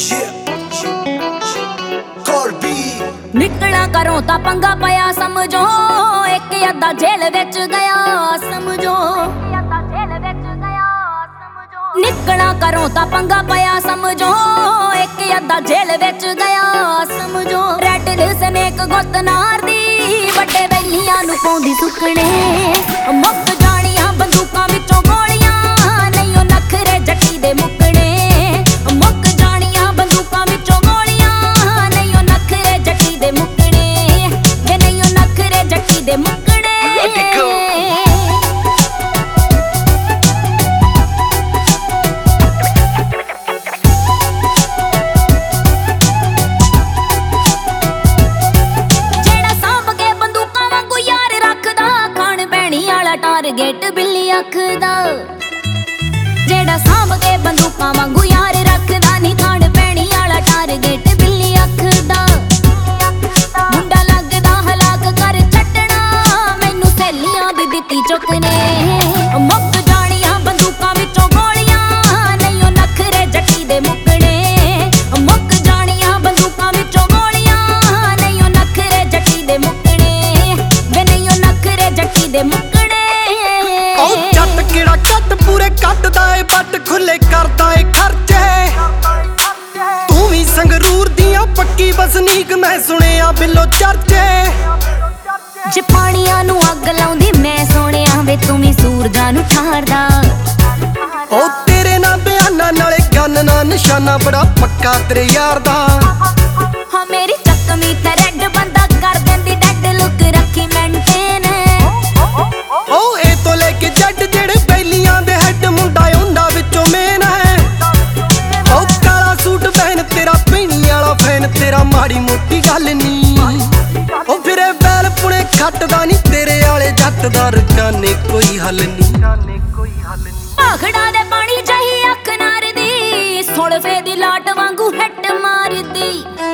निकला करो ता पंगा पया समझो, एक अद्धा जेल विच गया समझो। निकला करो ता पंगा पया समझो, एक अद्धा जेल विच गया समझो। रेड स्नेक गुत नार दी वड्डे वैलियां नूं पाउंदी सुकणे, मुक जाणियां बंदूकां विचों गोलियां, नहीं ओ नखरे जट्टी दे मुकणे। मुक जाणियां बंदूकां विचों गोलियां, नहीं ओ नखरे जट्टी दे मुकणे, वे नहीं ओ नखरे जट्टी दे मुकणे। टारगेट बिल्ली अखदा, जेड़ा सांभ के बंदूकां वांगू यार रखदा, नी खाण पैणी आला टारगेट बिल्ली अखदा। मुंडा लगदा हलाक कर छड्डना, मैनू सहेलियां भी दित्ती चुकने। मुक जाणियां बंदूकां विचों गोलियां, नहीं ओ नखरे जट्टी दे मुकणे। मुक जाणियां बंदूकां विचों गोलियां, नहीं ओ नखरे जट्टी दे मुकणे, वे नहीं ओ नखरे जट्टी दे मुकणे। जट किड़ा कट पूरे कटदा ए, बट खुले करदा ए खर्चे। तू भी संगरूर दियां पक्की बसनीक, मैं सुनिया बिल्लो चर्चे। जे पानियां नूं अग लाउंदी मैं सोनिया, वे तू भी सूरजां नूं ठारदा। ओ तेरे ना बयाना नाले गन ना निशाना, बड़ा पक्का तेरे यार दा। हाँ मेरी चकमी ते रेड बंदा कर देंदी डेड, लुक रखी मेंटेन। ओ ए तो लेके जट जेड़े बैलियां दे हेड, मुंडा उंदा विचों मेन है। ओ काला सूट पहन तेरा पीनी आला फैन, तेरा माड़ी मोटी गल नी। ओ फिरे बैल पुणे खटदा नी, तेरे आले जट दा रकाने कोई हल नी। भाखड़ा दे पानी चाही अख नार दी, सोलफे दी लाट वांगू हिट मारदी।